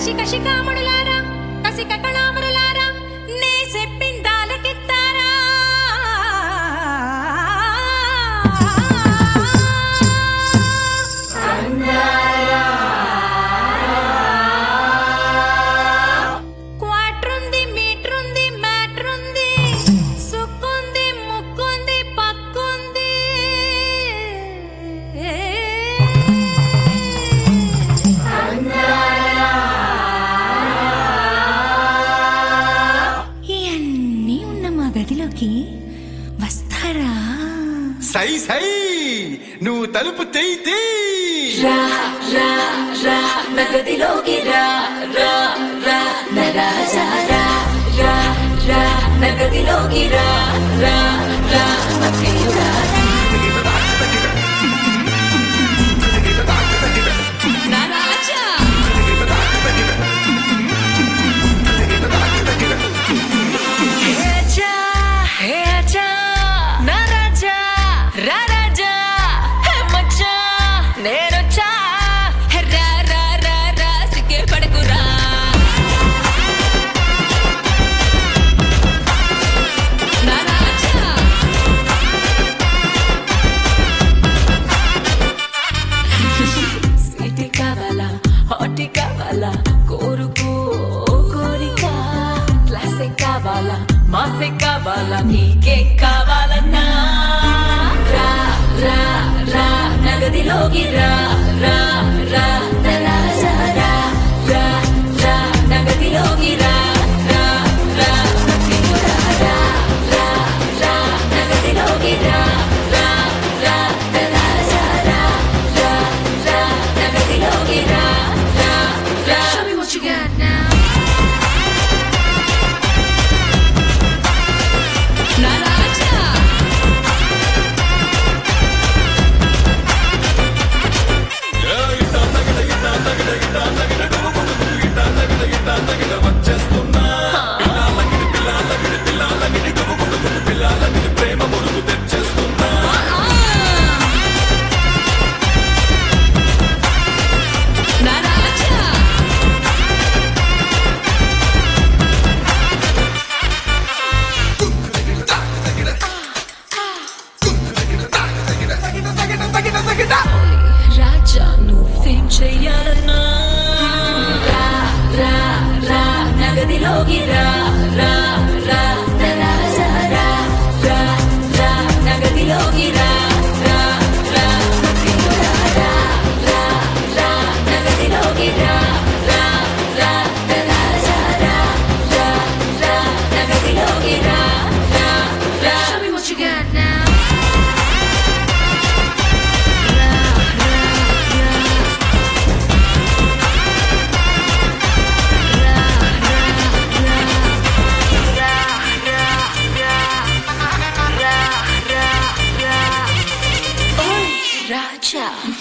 కషి కషి కాముడులారా కసిక కళామరులారా నే చెప్పిందాలకిత్తారా క్వార్ట్రుంది మీట్రుంది మ్యాట్రుంది సుక్కుంది ముక్కుంది పక్కుంది ఇవన్నీ ఉన్న మా గదిలోకి వస్తారా? సై సై నువ్వు తలుపు తెయితే రా రా రా నా గదిలోకి రా రా రా నా రాజా రా రా రా నా గదిలోకి రా రా రా నా ప్రియుడా నా రాజా హే ఆజా హే ఆజా నా రాజా రా రాజా హే మచ్చా నేనొచ్చా రా రా రా రా సిగ్గే పడకురా నా రాజా స్వీట్ కావాలా హాట్ కావాలా కోరుకో కోరిక క్లాసిక్ కావాలా మాసిక్ కావాలా నీకే కావాలన్నా రా రా రా నా గదిలోకి రా రా రా నా రాజా రా రా రా నా గదిలోకి రా రా రా నా ప్రియుడా రా రా రా నా గదిలోకి రా రా రా నా రాజా రా రా రా నా గదిలోకి రా రా రా Show me what you got now. నా రాజా నా రాజా రాజా నువ్వేం చెయ్యాలన్నా రా రా రా నా గదిలోకి రా రా రా నా రాజా రా రా రా నా గదిలోకి రా రా రా నా ప్రియుడా రా రా రా నా గదిలోకి రా రా రా నా రాజా రా రా రా నా గదిలోకి రా రా రా Show me what you got now. Raja